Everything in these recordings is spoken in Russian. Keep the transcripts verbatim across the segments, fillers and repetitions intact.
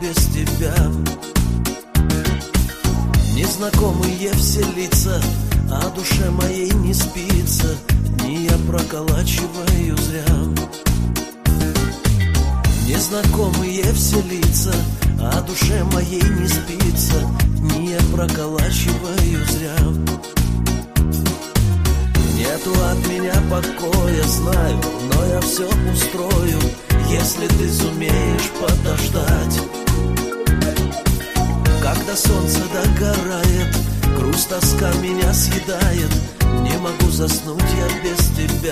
без тебя. Незнакомые все лица, а душе моей не спится, дни я проколачиваю зря. Незнакомые все лица, а душе моей не спится, дни я проколачиваю зря. Нету от меня покоя, знаю, но я все устрою, если ты сумеешь подождать. Когда солнце догорает, грусть, тоска меня съедает, не могу заснуть я без тебя.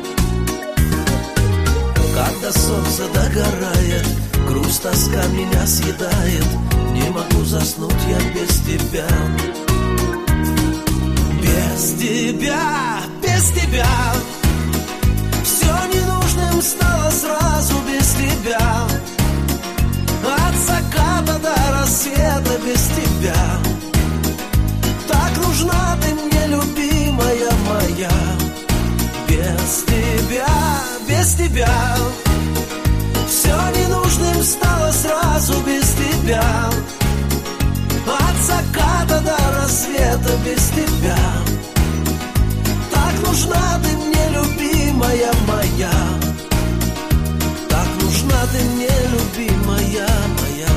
Когда солнце догорает, грусть, тоска меня съедает, не могу заснуть я без тебя. Без тебя, без тебя все ненужным стало сразу без тебя. От заката до рассвета без тебя. Так нужна ты мне, любимая моя. Без тебя, без тебя все ненужным стало сразу без тебя. От заката до рассвета без тебя. Так нужна ты мне, любимая моя. Так нужна ты мне, любимая моя.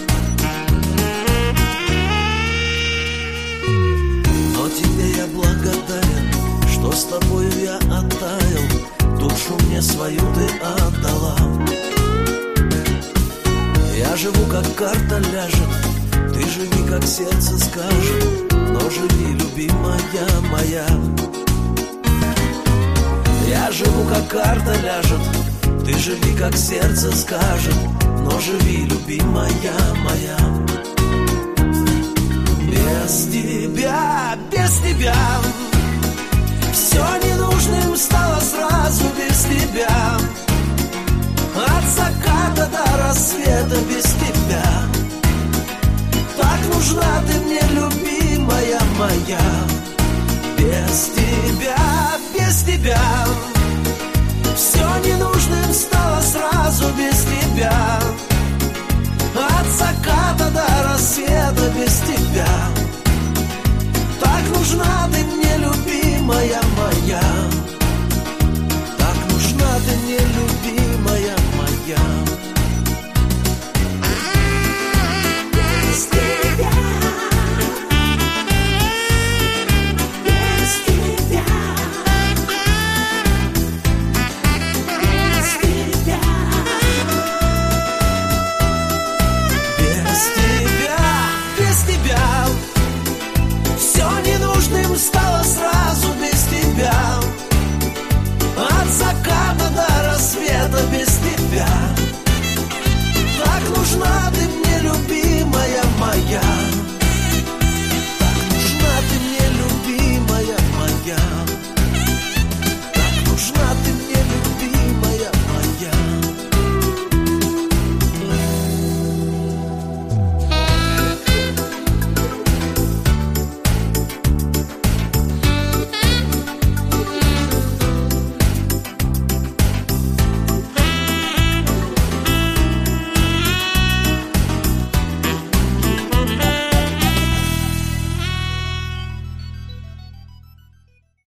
Но тебе я благодарен, что с тобою я оттаял, душу мне свою ты отдала. Я живу, как карта ляжет, ты живи, как сердце скажет, но живи, любимая моя. Я живу, как карта ляжет, ты живи, как сердце скажет, но живи, любимая моя. Без тебя, без тебя все ненужным стало сразу без тебя. От заката до рассвета без тебя. Так нужна ты мне, любимая моя. Без тебя, без тебя все ненужным стало сразу без тебя. От заката до рассвета без тебя. Так нужна ты мне,